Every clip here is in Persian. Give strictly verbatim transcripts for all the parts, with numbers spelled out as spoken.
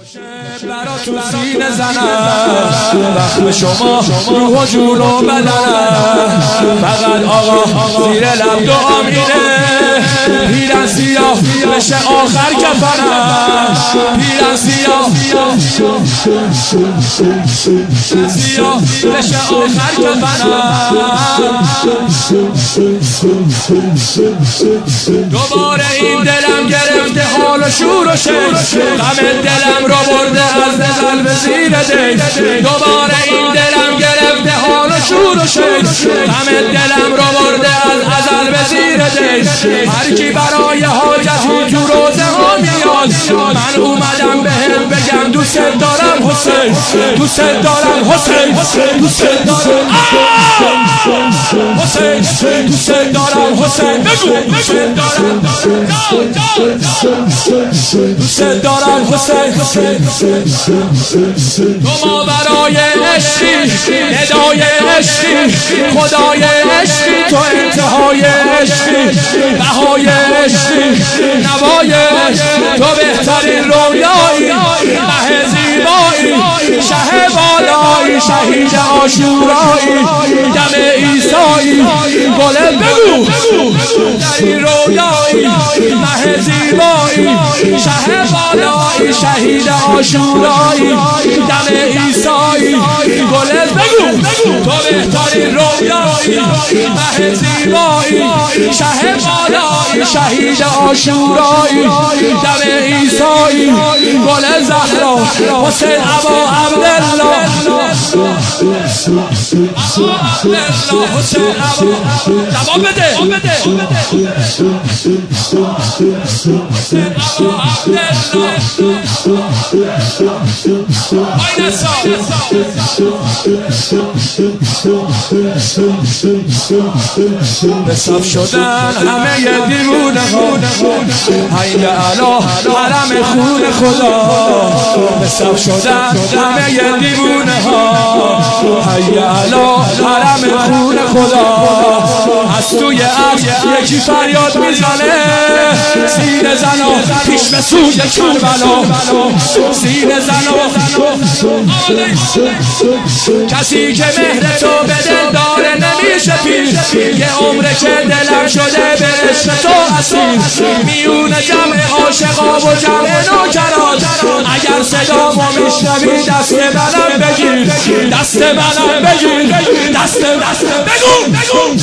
برا تو سینه زنم وقت شما روح و جون و بدنم فقط آقا زیر لب دعا میره پیرن سیاه بشه آخر کفنم پیرن سیاه سیاه بشه آخر کفنم دوباره این دلم گرفته حال و شور و شش غم دلم رو برده از قلب زیر دل دوباره این دلم گرفته حال و شور و شش غم دلم رو برده از ازل به زیر دل هر کی برای حاجتی تو روزه ها میاد من اومدم بهم بگم دوست دارم حسین دوست دارم حسین دوست دارم حسین دوست دارم حسین بگو دوست دارم دوست دارم حسین تو ما برای عشقی ندای عشقی خدای عشقی تو انتهای عشقی بهای عشقی نوای عشقی تو بهترین رویایی مه زیبایی شه بالایی شهید عاشورایی دم عیسایی گل بگو در این رویایی مه زیبایی شه بالایی شهید عاشورایی دم عیسایی گل بگو تو بهترین رویایی مه زیبایی شه بالایی شهید عاشورایی دم عیسایی گل زهرا حسین ابا عبدالله حسین ابا جواب بده به صف شدن همه دیوونه ها حی علی حرم خون خدا به صف شدن همه دیوونه ها حی علی حرم خون خدا از توی عرش یکی فریاد میزنه سینه زنا پیش به سوی کربلا سینه زنا کسی که مهر تو به دل داره نمیشه پیر یه عمره که دلم شده به عشق تو اسیر میون جمع عاشقا و جمع نوکرات اگر صدامو میشنوی دست منم بگیر دست منم بگیر دست دست بگو بگو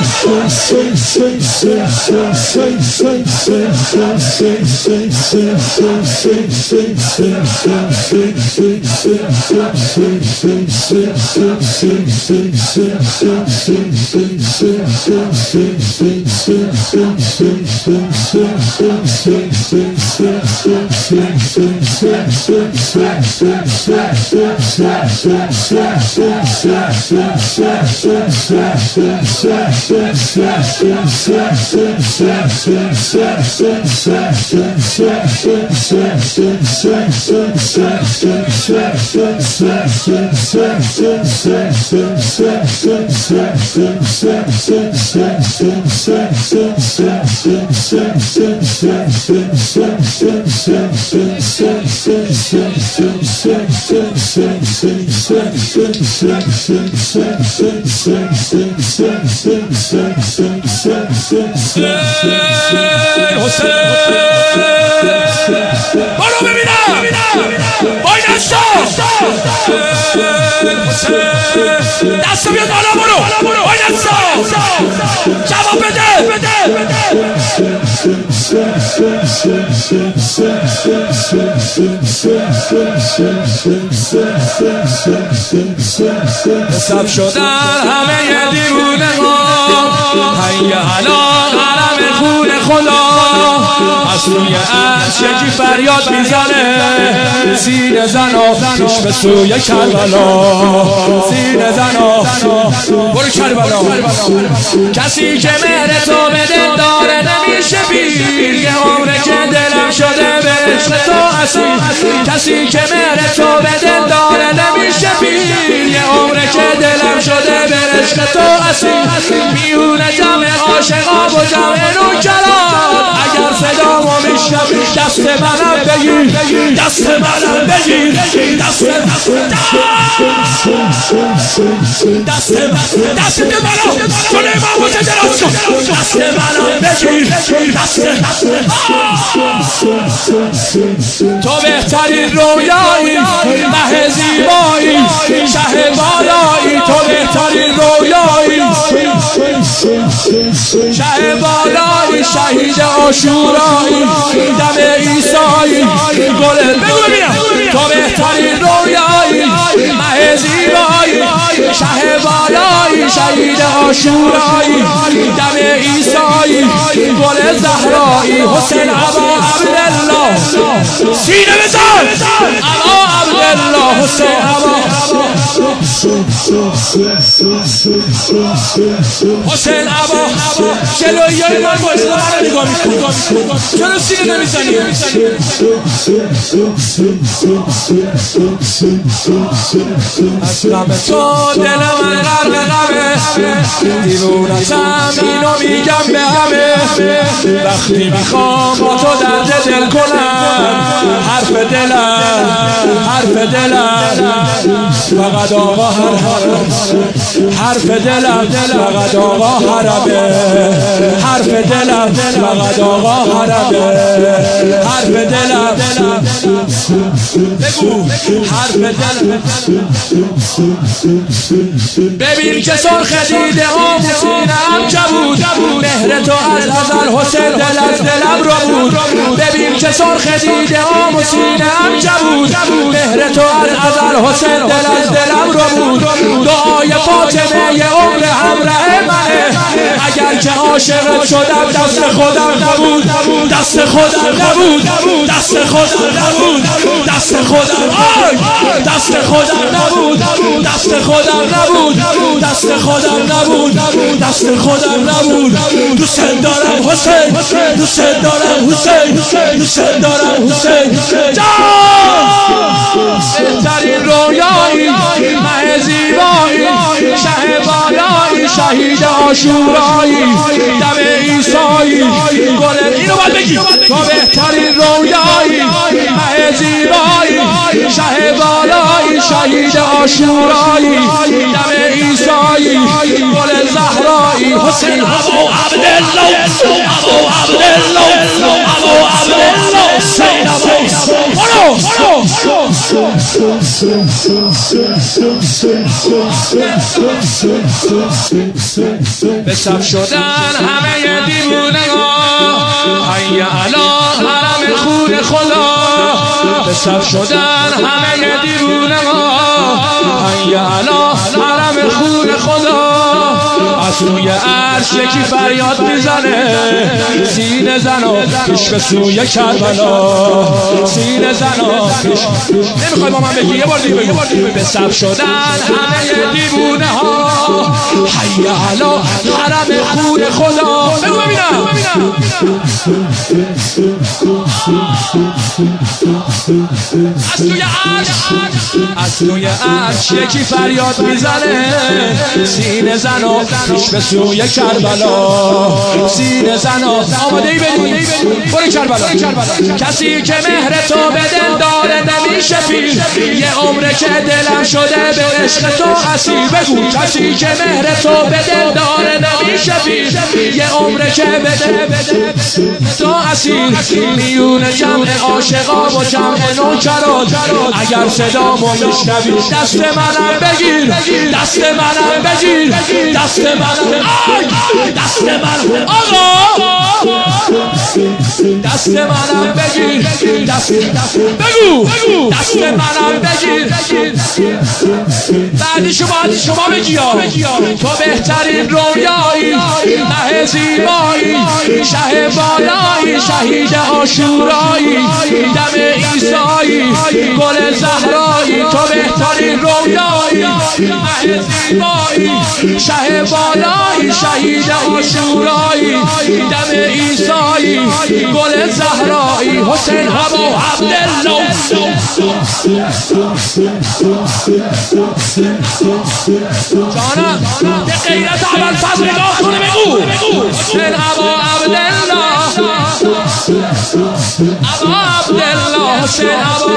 برو ببینم بای دستا دستا بیاد بالا برو بای دستا جواب بده حساب شدن همه دیوونه ها حی علی حرم خون خدا از روی عرش یکی فریاد میزنه سینه زنا پیش به سوی کربلا سینه زنا برو کربلا کسی که مهر تو به دل داره نمیشه پیر یه عمره که دلم شده به عشق تو اسیر کسی که مهر تو به دل داره نمیشه پیر یه عمره که دلم شده به عشق تو اسیر میونه جمع عاشقا و جمع نوکرات اگر صدامو میشنوی دست منم بگیر دست منم بگیر دست دست دست منم جلوی من بوده دراز کن دست منم بگیر دست تو بهترین رویایی مه زیبایی شه بالایی تو بهترین رویایی شه بالایی شهید عاشورایی دم عیسایی گل بگو ببینم تو بهترین رویایی مه زیبایی شه بالایی شهید عاشورایی دم عیسایی گل زهرایی حسین ابا عبدالله سینه بزن ابا عبدالله حسین ابا حسین ابا جلوی من بایسته من نگاه میکنی چرا سینه نمیزنی از غم تو دل من غرق غمه دیوونتم اینو میگم به همه وقتی میخوام با تو درد دل کنم حرف دلم حرف دلم فقط آقا حرم حرف دلم فقط آقا حرمه حرف دلم فقط آقا حرمه حرف دلم بگو حرف دلم ببین که سرخ دیده ها سینه‌ام کبود مهر تو از ازل حسین دل از دلم رو بود ببین که سرخ دیده ها سینه‌ام کبود مهر تو از ازل حسین دل از دلم رو بود دعای فاطمه یه عمر همراه منه اگر که عاشقت شدم دست خودم نبود دست خودم نبود دست خودم نبود دست خودم دست خودم نبود دست خودم نبود دست خودم نبود دست خودم نبود دوست دارم حسین دوست دارم حسین دوست دارم حسین بهترین رویایی مه زیبایی شه بالایی شهید عاشورایی دم عیسایی گل اینو باید بگی تو بهترین رویایی مه زیبایی شه بالایی شهید عاشورایی دم عیسایی گل زهرایی حسین ابو عبدالله ابو عبدالله ابو عبدالله حسین ابو برو به شب شدن همه دیوونگان حی علی حرم خون خدا به شب شدن همه دیوونگان حی علی حرم خون خدا از روی عرش یکی فریاد میزنه سینه زن و پیش به سوی کربلا سینه زن و پیش نمیخوای با من بگی یه بار دیگه بگو به سب شدن همه دیوونه ها حی علی حرم خون خدا بگو ببینم از روی عرش از روی عرش یکی فریاد میزنه سینه زن و پیش به سوی کربلا سینه زن و آماده ای بدی برو کربلا کسی که مهر تو به دل داره نمیشه پیر یه عمره که دلم شده به عشق تو اسیر بگو کسی که مهر تو به دل داره نمیشه پیر یه عمره که به دل تو اسیر میون جمع عاشقا و جمع نوکرات اگر صدامو میشنوی دست منم بگیر دست منم بگیر دست منم دست منم آقا دست منم بگیر دست بگو دست منم بگیر بعدی شما شما بگی تو بهترین رویایی مه زیبایی شه بالایی شهید عاشورایی دم عیسایی گل زهرایی تو بهترین رویایی مه زیبایی شه بالایی شهید عاشورایی دم عیسایی گل زهرایی حسین ابو عبدالله جانم به غیرت اول فضل نگاه کنه بگو حسین ابا عبدالله ابا عبدالله حسین ابا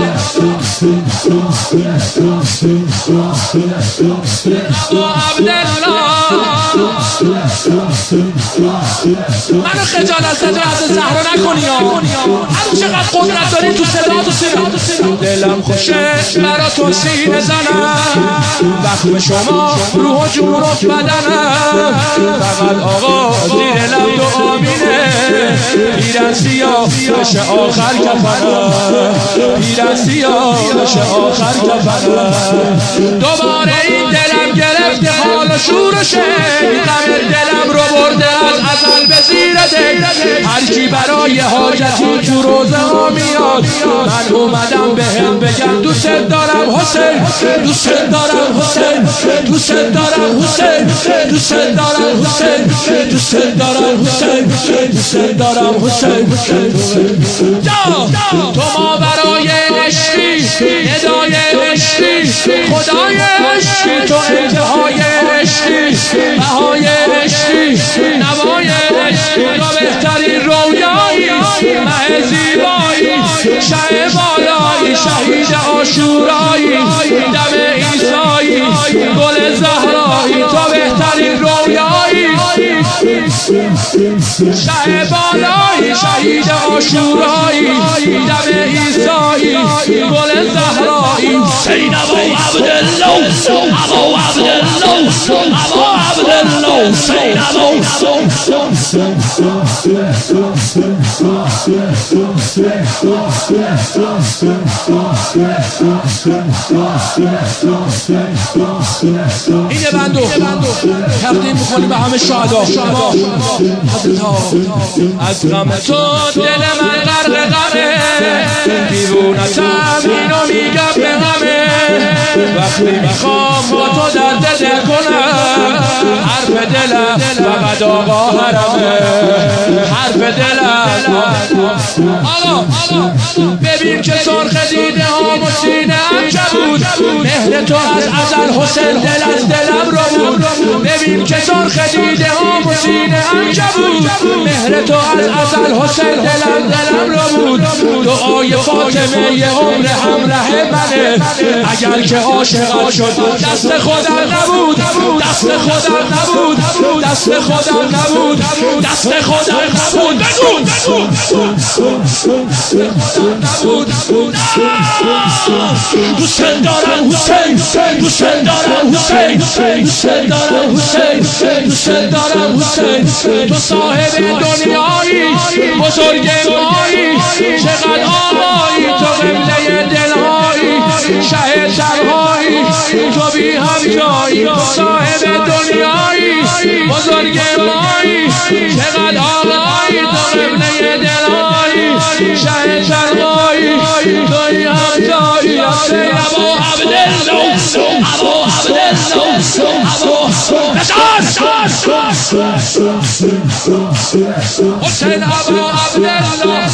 ابا عبدالله منو خجالت خجالت زهرا نکنی ها هر چقدر قدرت داری تو صدا تو صدا دلم خوشه برا تو سینه زنم زخم شما روح و جون و بدنم فقط آقا زیر لب دو آمینه پیرن سیاه بشه آخر کفنم پیرن سیاه بشه آخر کفنم دوباره این دلم گرفته حال و شور و غم دلم رو برده از ازل به زیر دل هر کی برای حاجتی تو روزه ها میاد من اومدم به هم بگم دوست دارم حسین دوست دارم حسین دوست دارم حسین دوست دارم حسین دوست دارم حسین دوست دارم حسین تو ما برای عشقی ندای عشقی خدای عشقی تو انتهای عشقی بهای عشقی نوای عشقی تو بهترین رویایی مه زیبایی شه بالایی شهید عاشورایی دم عیسایی گل زهرایی تو بهترین رویایی شه بالایی شهید عاشورایی دم عیسایی گل زهرایی حسین ابا عبدالله ابا عبدالله ابا عبدالله حسین ابا اینه بندو تقدیم میکنیم به همه شهدا از غم تو دل من غرق غمه دیوونتم اینو میگم به همه وقتی میخوام با تو درد دل کنم حرف دلم فقط آقا حرمه حرف دلم آقا ببین که سرخ دیده ها و سینه عنکبوت مهر تو از ازل حسین دل از دلم رو بود ببین که سرخ دیده ها و سینه عنکبوت مهر تو از ازل حسین دل از دلم رو بود دعای فاطمه یه عمر همراه منه اگر که عاشقت شد دست خودم نبود دست خودم نبود دست خودم نبود دست خودم نبود بگو نبود دوست دارم حسین دوست دارم حسین دوست دارم حسین دوست دارم حسین تو صاحب دنیایی بزرگ مایی چقدر آبایی تو قبله دلهایی شه شرهایی تو بی هم جایی تو صاحب دنیایی بزرگ مایی چقدر آبایی تو قبله دلهایی شه شرهایی تو بی هم جایی ابا عبدالله ابا عبدالله ابا حسین ابا عبدالله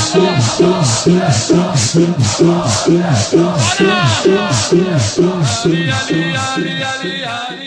علی علی علی علی